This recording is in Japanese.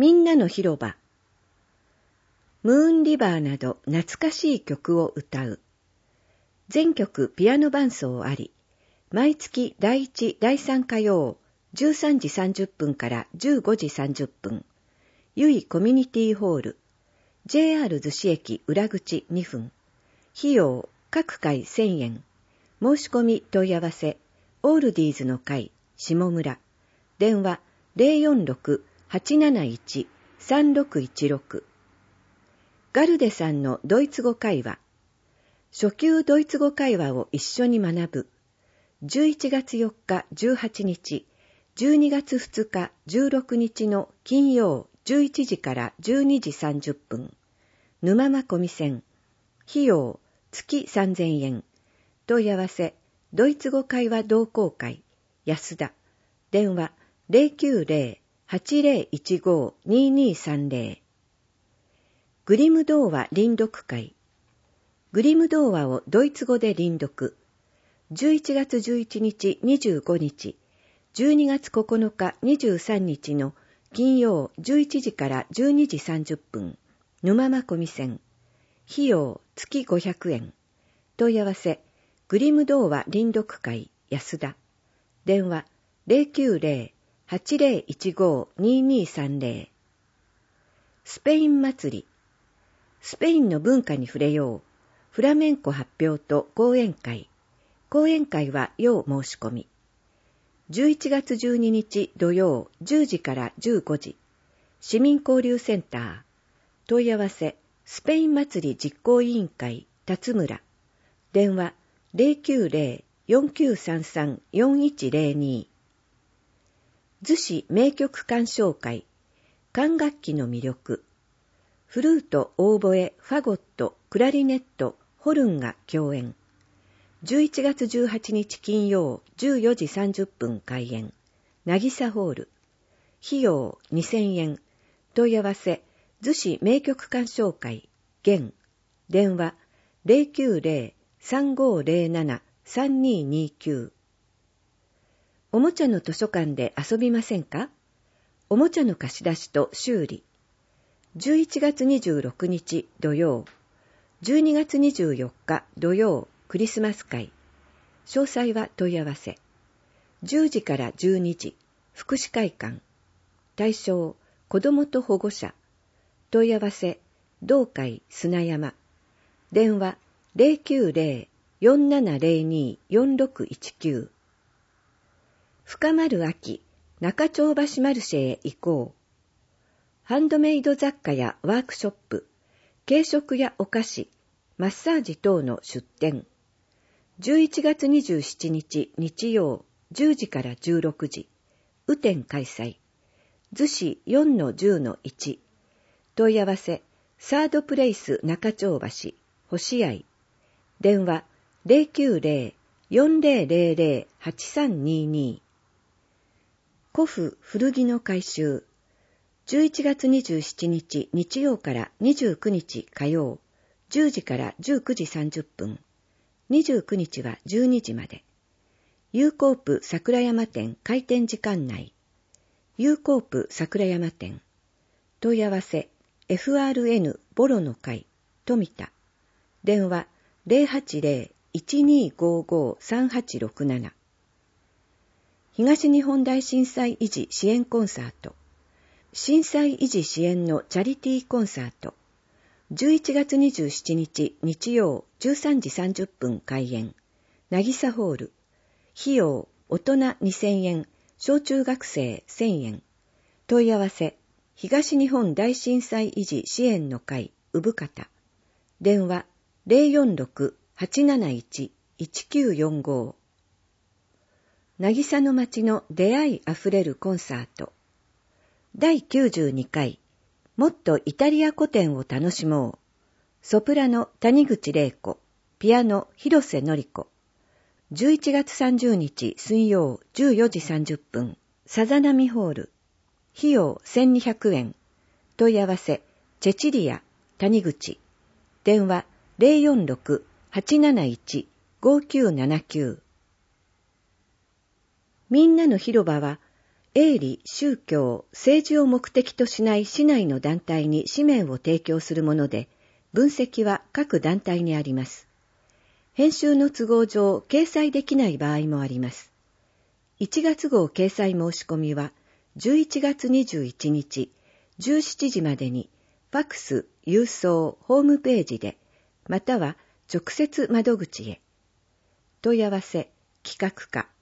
みんなの広場。ムーンリバーなど懐かしい曲を歌う。全曲ピアノ伴奏あり。毎月第1、第3火曜、13時30分から15時30分。由比コミュニティホール。JR 逗子駅裏口2分。費用、各回1000円。申し込み問い合わせ。オールディーズの会、下村。電話、046-871-3616。ガルデさんのドイツ語会話。初級ドイツ語会話を一緒に学ぶ。11月4日、18日、12月2日、16日の金曜11時から12時30分。沼間込線。費用、月3000円。問い合わせ、ドイツ語会話同好会、安田。電話、090-8015-2230。グリム童話輪読会。グリム童話をドイツ語で輪読。11月11日25日、12月9日23日の金曜11時から12時30分。沼間込線。費用月500円。問い合わせ、グリム童話輪読会、安田。電話、090-8015-2230。スペイン祭り。スペインの文化に触れよう。フラメンコ発表と講演会。講演会は要申し込み。11月12日土曜10時から15時。市民交流センター。問い合わせ、スペイン祭り実行委員会、辰村。電話、090-4933-4102。逗子名曲鑑賞会。管楽器の魅力。フルート、オーボエ、ファゴット、クラリネット、ホルンが共演。11月18日金曜14時30分開演。渚ホール。費用2000円。問い合わせ、逗子名曲鑑賞会、現。電話、090-3507-3229。おもちゃの図書館で遊びませんか？おもちゃの貸し出しと修理。11月26日土曜、12月24日土曜クリスマス会。詳細は問い合わせ。10時から12時、福祉会館。対象、子どもと保護者。問い合わせ、同会砂山。電話、090-4702-4619。深まる秋、中町橋マルシェへ行こう。ハンドメイド雑貨やワークショップ、軽食やお菓子、マッサージ等の出店。11月27日日曜10時から16時、雨天開催。逗子 4-10-1。問い合わせ、サードプレイス中町橋、星合。電話、090-4000-8322。古布古着の回収。11月27日日曜から29日火曜、10時から19時30分。29日は12時まで。ユーコープ桜山店開店時間内。ユーコープ桜山店。問い合わせ、FRN ボロの会、富田。電話、080-1255-3867。東日本大震災維持支援コンサート。震災維持支援のチャリティーコンサート。11月27日日曜13時30分開演。渚ホール。費用、大人2000円、小中学生1000円。問い合わせ、東日本大震災維持支援の会、産方。電話、046-871-1945。渚の街の出会いあふれるコンサート。第92回、もっとイタリア古典を楽しもう。ソプラノ谷口玲子、ピアノ広瀬典子。11月30日水曜14時30分、さざなみホール。費用1200円。問い合わせ、チェチリア、谷口。電話046-871-5979。みんなの広場は、 営利、宗教、政治を目的としない市内の団体に紙面を提供するもので、分析は各団体にあります。編集の都合上、掲載できない場合もあります。1月号掲載申し込みは、11月21日、17時までに、ファクス、郵送、ホームページで、または直接窓口へ。問い合わせ、企画課